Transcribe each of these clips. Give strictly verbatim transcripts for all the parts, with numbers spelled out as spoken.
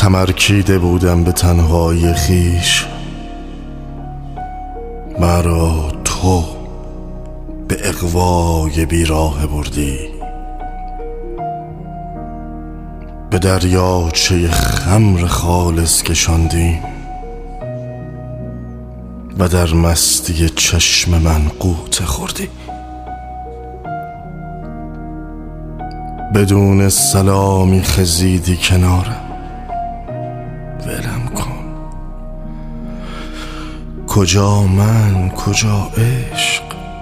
تمرکیده بودم به تنهایی خویش، مرا تو به اغوای بیراه بردی. به دریاچه خمر خالص کشاندیم و در مستی چشم من غوطه خوردی. بدون سلامی خزیدی کنارم، ولم کن. کجا من کجا عشق؟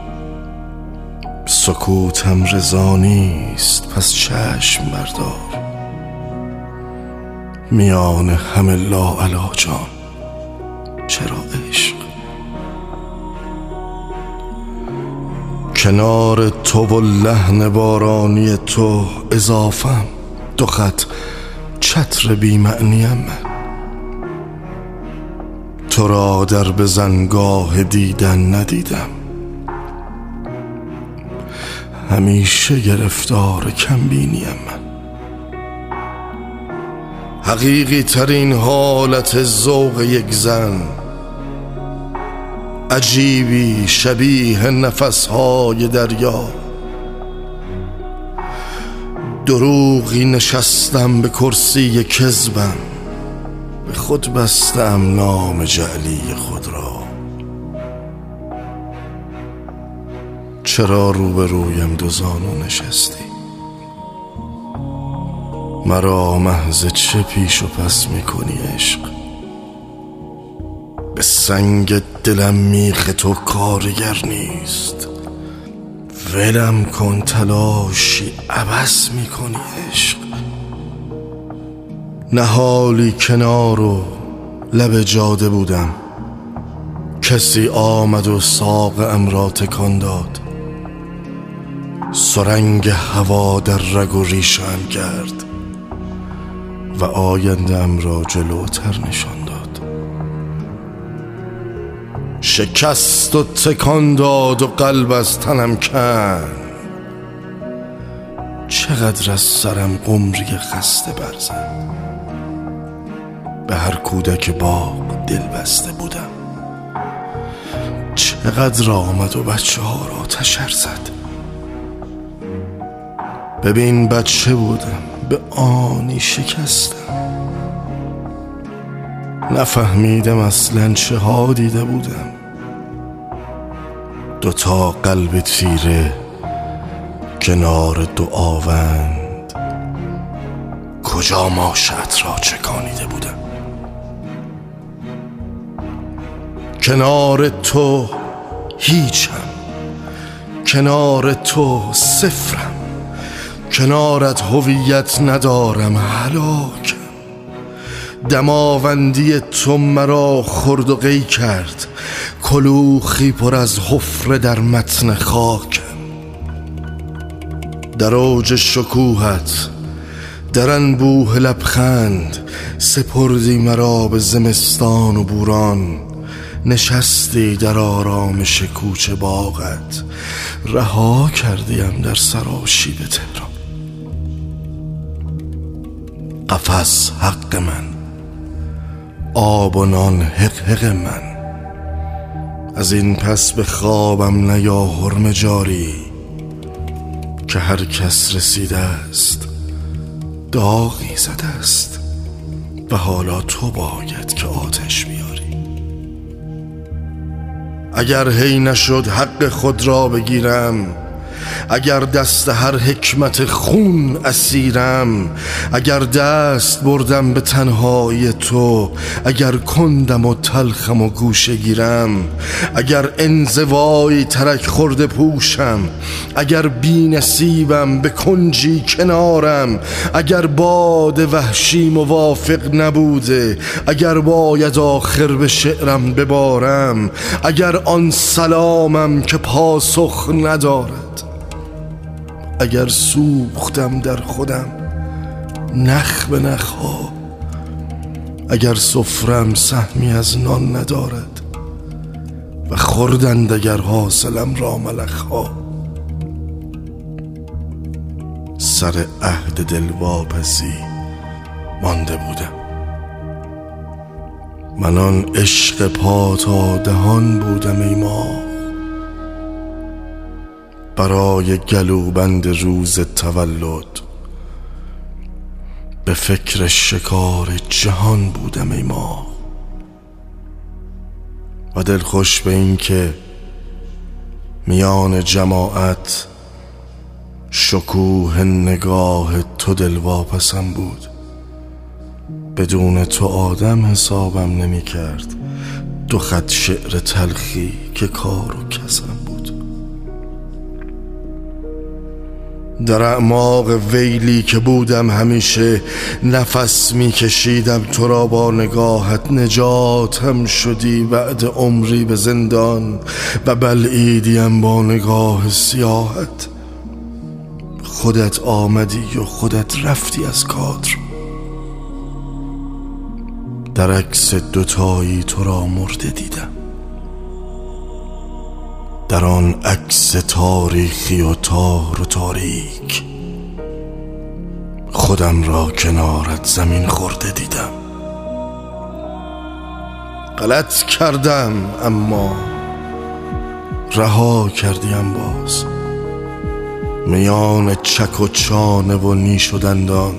سکوتم رضا نیست، پس چشم بردار. میان همه لاعلاجان چرا عشق؟ کنار تو و لحن بارانی تو اضافم، دو خط چتر بی معنیم من. تو را در بزنگاه دیدن ندیدم، همیشه گرفتار کمبینیم من. حقیقی ترین حالت ذوق یک زن، عجیبی شبیه نفسهای دریا. دروغی نشستم به کرسی کذبم، به خود بستم نام جعلی خود را. چرا روبرویم دو زانو نشستی؟ مرا محض چه پیش و پس میکنی عشق؟ به سنگ دلم میخ تو کارگر نیست، ولم کن تلاشی عبث میکنی عشق. نهالی کنار و لب جاده بودم، کسی آمد و ساقم را تکان داد. سرنگ هوا در رگ و ریشم کرد و آینده‌ام را جلوتر نشان داد. شکست و تکان داد و قلب از تنم کند. چقدر از سرم قمری خسته برزد. به هر کودک باغ دل بسته بودم، چقدر آمد و بچه ها را تشر زد. ببین بچه بودم، به آنی شکستم. نفهمیدم اصلا چه ها دیده بودم. دوتا قلب تیره کنار دو آوند، کجا ماشت را چکانیده بودم. کنار تو هیچم، کنار تو صفرم. کنارت هویت ندارم، هلاکم. دماوندی تو مرا خرد و قی کرد، کلوخی پر از حفره در متن خاکم. در اوج شکوهت، در انبوه لبخند، سپردی مرا به زمستان و بوران. نشستی در آرامش کوچه باغت، رها کردیم در سراشیب تهران. قفس حق من، آب و نان حق حق من. از این پس به خوابم نیا حرم جاری، که هر کس رسیده است داغی زده است و حالا تو باید که آتش بیاری. اگر هی نشد حق خود را بگیرم، اگر دست هر حکمت خون اسیرم، اگر دست بردم به تنهایی تو، اگر کندم و تلخم و گوشه گیرم، اگر انزوایی ترک خورده پوشم، اگر بی نصیبم به کنجی کنارم، اگر باد وحشی موافق نبوده، اگر باید آخر به شعرم ببارم، اگر آن سلامم که پاسخ ندارد، اگر سوختم در خودم نخ به نخها، اگر سفرم سهمی از نان ندارد و خوردند اگر حاصلم را ملخها. سر عهد دلواپسی مانده بودم، من آن عشق پا تا دهان بودم ای ماه، برای گلوبند روز تولد به فکر شکار جهان بودم ای ماه. و دلخوش به این که میان جماعت شکوه نگاه تو دلواپسم بود، بدون تو آدم حسابم نمی کرد دو خط شعر تلخی که کار و کسم بود. در اعماق ویلی که بودم همیشه نفس می کشیدم تو را با نگاهت، نجاتم شدی بعد عمری به زندان و بلعیدیم با نگاه سیاهت. خودت آمدی و خودت رفتی از کادر، در عکس دوتایی تو را مرده دیدم، در آن عکس تاریخی و تار و تاریک خودم را کنارت زمین خورده دیدم. غلط کردم اما رها کردیم باز، میان چک و چانه و نیش و دندان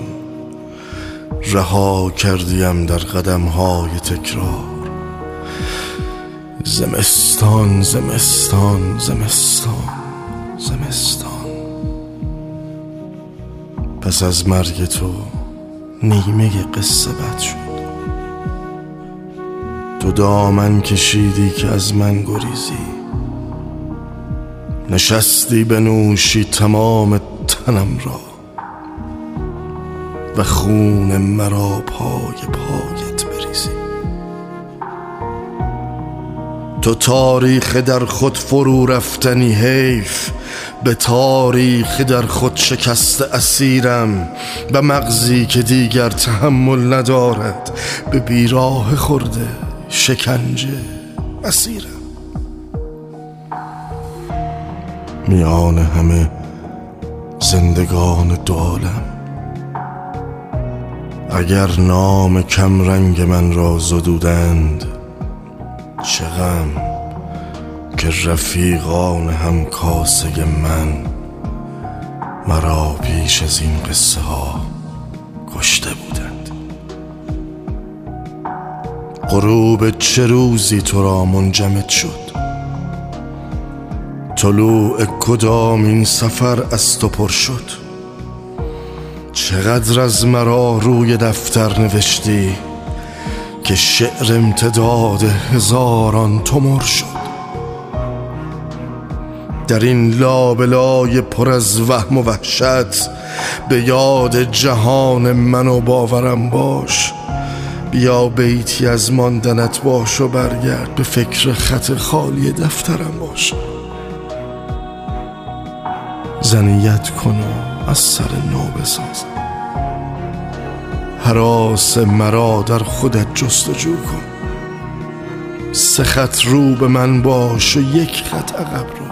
رها کردیم در قدم‌های تکرار. زمستان زمستان زمستان زمستان، پس از مرگ تو نیمه قصه بد شد. تو دامن کشیدی که از من گریزی، نشستی بنوشی تمام تنم را و خون مرا پای پایت بریزی. تو تاریخ در خود فرو رفتنی، حیف به تاریخ در خود شکست اسیرم و مغزی که دیگر تحمل ندارد به بیراه خورده شکنجه اسیرم. میان همه زندگان دو عالم اگر نام کم رنگ من را زدودند، چه غم که رفیقان هم کاسه من مرا پیش از این قصه ها کشته بودند. غروب چه روزی تو را منجمد شد، طلوع کدام این سفر از تو پر شد. چقدر از مرا روی دفتر نوشتی که شعر امتداد هزاران تومر شد. در این لابلای پر از وهم و وحشت به یاد جهان من و باورم باش. بیا بیتی از ماندنت باش و برگرد به فکر خط خالی دفترم باش. زنیت کن و از سر نو بسازم، هراس مرا در خودت جستجو کن. سه خط رو به من باش و یک خط عقب رو،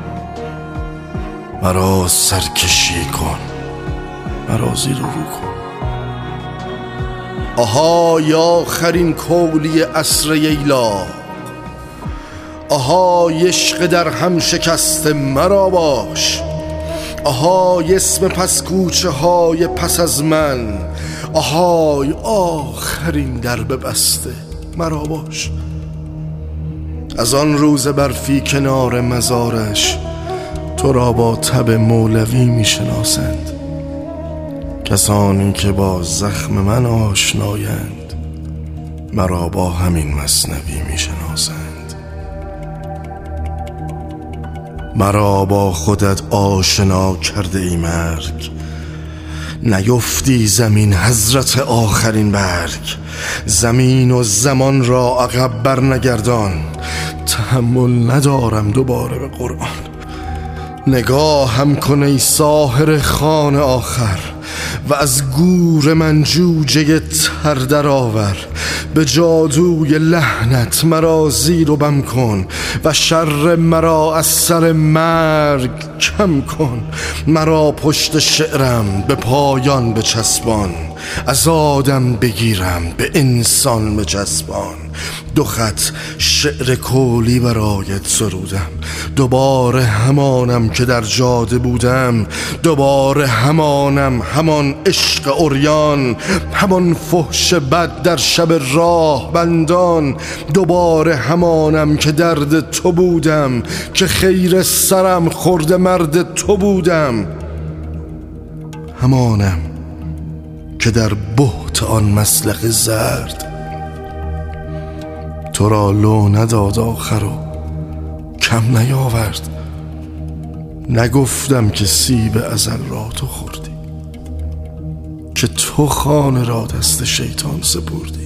مرا سرکشی کن، مرا زیر رو کن. آهای آخرین کولی عصر ییلا، آهای عشق در هم شکست مرا باش. آهای اسم پس کوچه های پس از من، آهای آخرین درب بسته مرا باش. از آن روز برفی کنار مزارش تو را با تب مولوی می شناسند. کسانی که با زخم من آشنایند مرا با همین مثنوی می شناسند. مرا با خودت آشنا کرده ای مرگ، نیفتی زمین حضرت آخرین برگ. زمین و زمان را عقب بر نگردان، تحمل ندارم دوباره به قرآن. نگاه هم کن ای ساحر خان آخر و از گور من جوجه تر در آور. به جادوی لحنت مرا زیر و بم کن و شر مرا از سر مرگ کم کن. مرا پشت شعرم به پایان بچسبان، از آدم بگیرم به انسان بچسبان. دو خط شعر کولی برایت سرودم، دوباره همانم که در جاده بودم، دوباره همانم، همان عشق عریان، همان فحش بد در شب راه بندان، دوباره همانم که درد تو بودم، که خیر سرم خورده مرد تو بودم، همانم که در بهت آن مسلخ زرد تو را لو نداد آخر و کم نیاورد. نگفتم که سیب ازل را تو خوردی، که تو خانه را دست شیطان سپردی.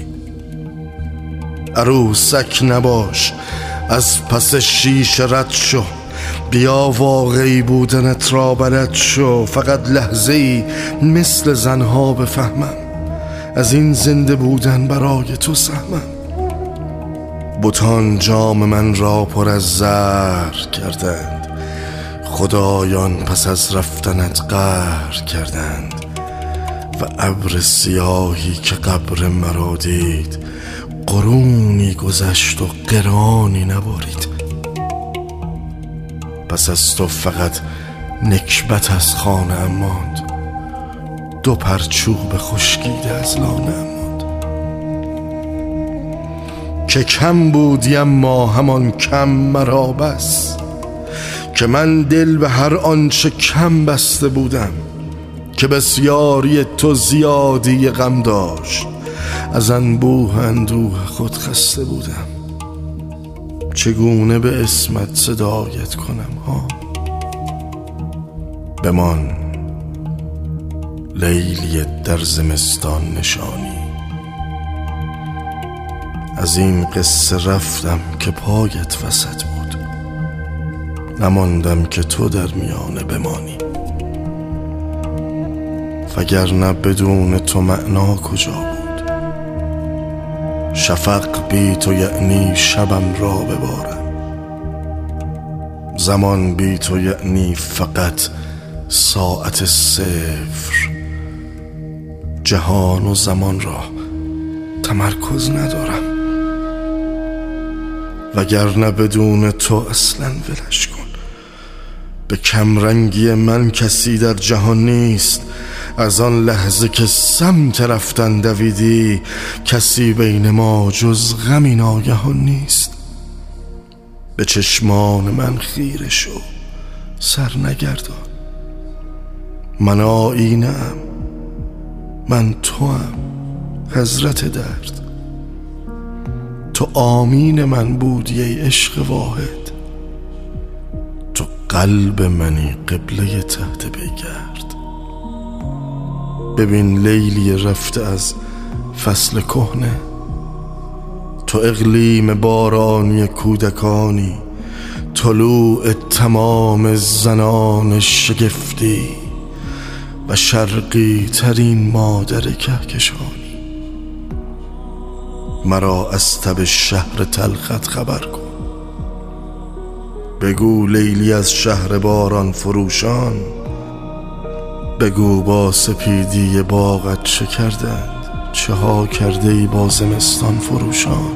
عروسک نباش، از پس شیشه رد شو، بیا واقعی بودنت را بلد شو. فقط لحظه ای مثل زنها بفهمم، از این زنده بودن برای تو سهمم. بتان جام من را پر از زهر کردند، خدایان پس از رفتنت قهر کردند. و ابر سیاهی که قبر مرا دید، قرونی گذشت و قرانی نبارید. پس از تو فقط نکبت از خانه ام ماند، دو پرچوب خشکیده از لانه ام ماند. که کم بودی اما همان کم مرا بس، که من دل به هر آنچه کم بسته بودم. که بسیاری تو زیادی غم داشت، از انبوه اندوه خود خسته بودم. چگونه به اسمت صدایت کنم ها؟ بمان لیلی در زمستان نشانی، از این قصه رفتم که پایت وسط بود، نماندم که تو در میانه بمانی. وگرنه بدون تو معنا کجا بود؟ شفق بی تو یعنی شبم را ببارم، زمان بی تو یعنی فقط ساعت صفر. جهان و زمان را تمرکز ندارم، وگرنه بدون تو اصلا ولش کن. به کمرنگی من کسی در جهان نیست، از آن لحظه که سمت رفتن دویدی، کسی بین ما جز غمی ناگهان نیست. به چشمان من خیره شو، سر نگردان. من آینه ام، من تو ام، حضرت درد. تو آمین من بودی ای عشق واحد، تو قلب منی قبله تحت پیگرد. ببین لیلی رفته از فصل کهنه، تو اقلیم بارانی کودکانی، طلوع تمام زنان شگفتی و شرقی ترین مادر کهکشانی. مرا از تب شهر تلخت خبر کن، بگو لیلی از شهر باران فروشان، بگو با سپیدی باغت چه کردند، چه ها کرده ای با زمستان فروشان.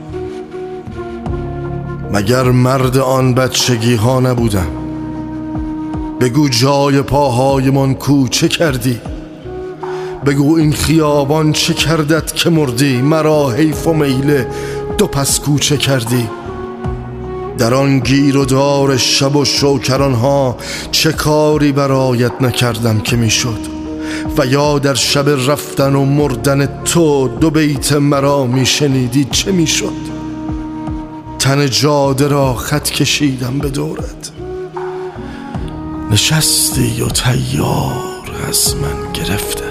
مگر مرد آن بچگی ها نبودم؟ بگو جای پاهای من کوچه کردی، بگو این خیابان چه کردت که مردی. مرا حیف و میله دو پس کوچه کردی. در آن گیر و دار شب و شوکران ها چه کاری برایت نکردم که میشد؟ و یا در شب رفتن و مردن تو دو بیت مرا میشنیدی چه میشد؟ تن جاده را خط کشیدم به دورت، نشستی و تیار از من گرفتت.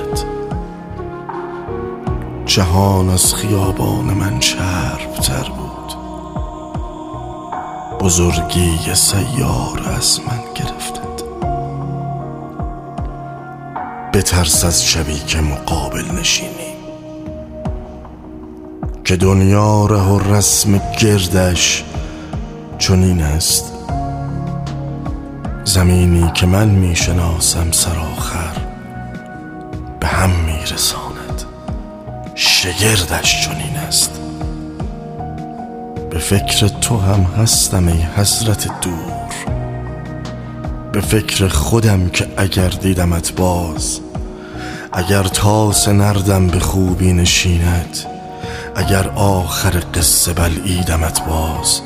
جهان از خیابان من چربتر بود، بزرگی سیار از من گرفتت. بترس از شبی که مقابل نشینی، که دنیا ره و رسم گردش چنین است. زمینی که من میشناسم سرآخر به هم میرساند. شگردش چنین است. به فکر تو هم هستم ای حضرت دور، به فکر خودم که اگر دیدمت باز، اگر تاس نردم به خوبی نشیند، اگر آخر قصه بلعیدمت باز،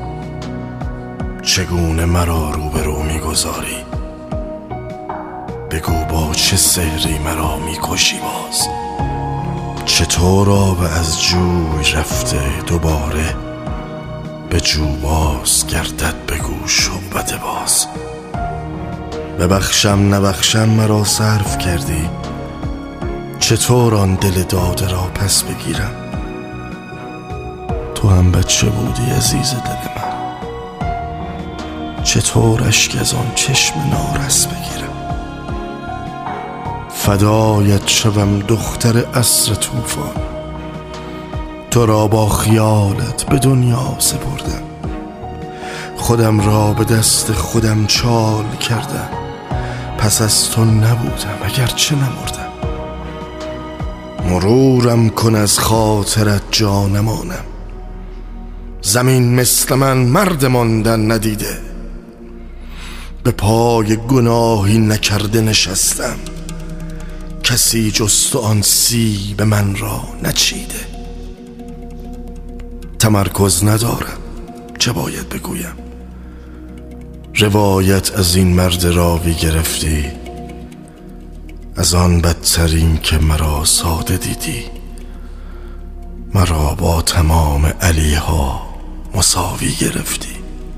چگونه مرا روبرو میگذاری؟ بگو با چه سحری مرا میکشی باز؟ چطور آب از جوی رفته دوباره به جو باز گردد؟ بگو شعبده باز. ببخشم نبخشم مرا صرف کردی، چطور آن دل داده را پس بگیرم؟ تو هم بچه بودی عزیز دل من، چطور اشک از آن چشم نارس بگیرم؟ فدایت شوم دختر عصر طوفان، تو را با خیالت به دنیا سپردم، خودم را به دست خودم چال کردم، پس از تو نبودم اگرچه نمردم. مرورم کن از خاطرت جانمانم، زمین مثل من مرد ماندن ندیده، به پای گناهی نکرده نشستم، کسی جز تو آن سیب من را نچیده. تمرکز ندارم چه باید بگویم، روایت از این مرد راوی گرفتی، از آن بدترین که مرا ساده دیدی، مرا با تمام علیها مساوی گرفتی.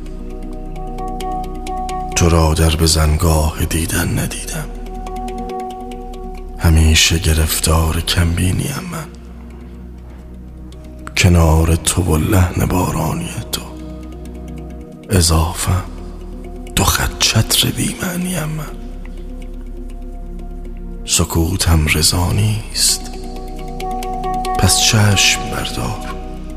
تو را در بزنگاه دیدن ندیدم، همیشه گرفتار کمبینیم من، کنار تو و لحن بارانی تو اضافم دو خط چتر بی‌معنیم من. سکوتم رضا نیست پس چشم بردار،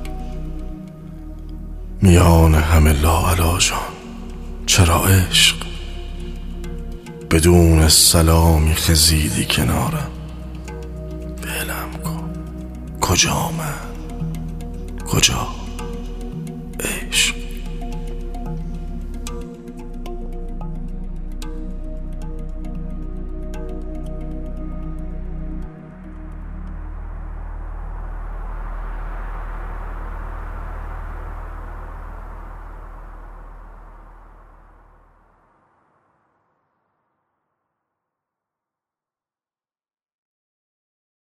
میان همه لاعلاجان چرا عشق؟ بدون سلامی خزیدی کنارم، ولم کن کجا من کجا؟